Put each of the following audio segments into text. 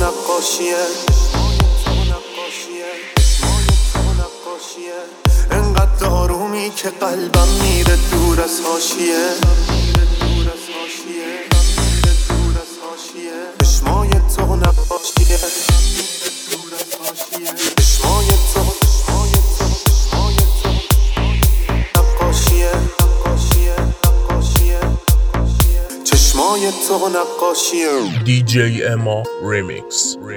نقاشیه، انقدر آرومی که قلبم میره دور از حاشیه. چشمای تو نقاشیه، چشمای تو نقاشیه، چشمای تو نقاشیه. DJ Emma Remix.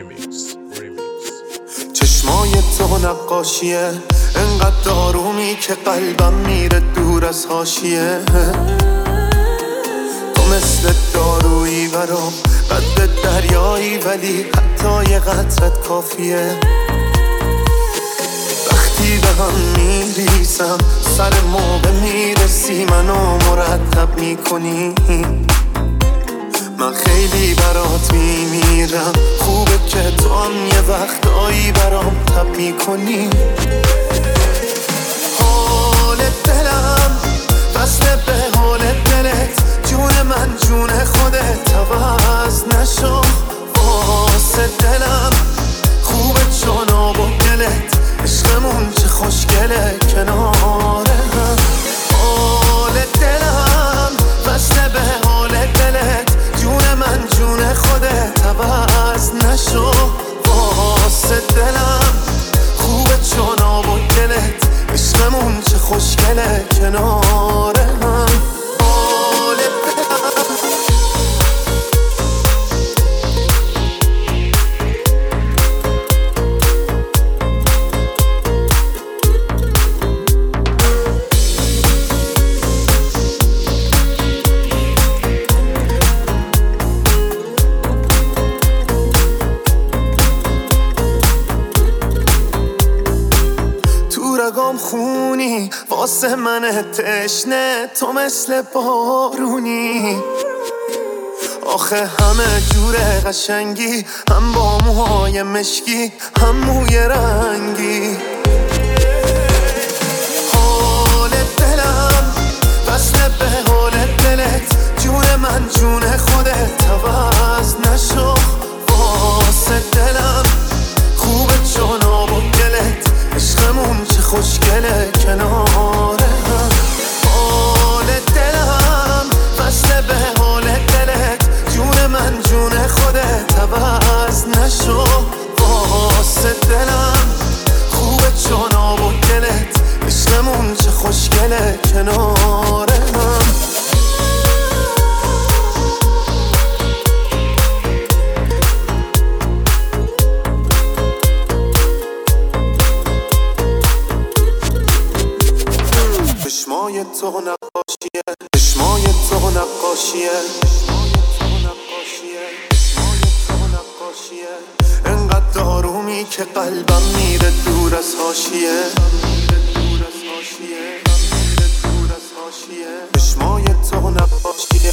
چشمای تو نقاشیه، انقدر آرومی که قلبم میره دور از حاشیه. تو مثل دارویی برام، قد دریایی ولی حتی یه قطرت کافیه. وقتی به هم میریسم سر موقع میرسی منو مرتب میکنی. من خیلی برات میمیرم، خوبه که تو هم یه وقتایی برام تب میکنی. حال دلم وصله به حال دلت، جون من جون خودت عوض نشو. واسه دلم خوبه چون آب و گلت، عشقمون چه خوشگله کنار هم. حال دلم وصله به حال دلت، جون من جون خودت عوض نشو. واسه دلم خوبه چون آب و گلت، عشقمون چه خوشگله کنار هم. حال رگام خونی واسه من تشنه، تو مثل بارونی. آخه همه جوره قشنگی، هم با موهای مشکی هم موی رنگی. حال دلم وصله به حال دلت، جون من جون خودت عوض نشو. واسه دلم خوبه چون آب و گلت، عشقمون چه خوشگله کنار هم. حال دلم وصله به حال دلت، جون من جون خودت عوض نشو. واسه دلم خوبه چون آب و گلت، عشقمون چه خوشگله کنار هم. چشمای تو نقاشیه، چشمای تو نقاشیه، انقدر آرومی که قلبم میره دور از حاشیه. چشمای تو نقاشیه،